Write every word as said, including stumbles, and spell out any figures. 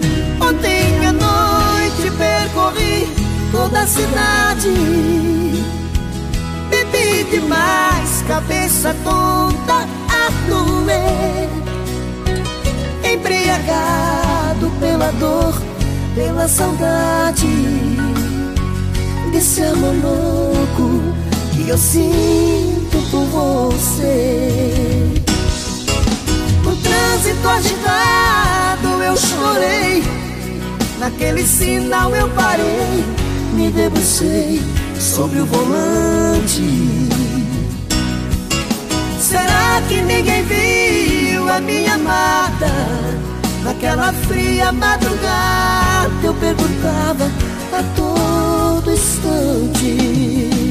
Ontem à noite percorri toda a cidade, bebi demais, cabeça tonta a doer, embriagado pela dor, pela saudade desse amor louco que eu sinto por você. No trânsito agitado eu chorei, naquele sinal eu parei, me debrucei sobre o volante. Será que ninguém viu a minha amada? Naquela fria madrugada eu perguntava a todo instante.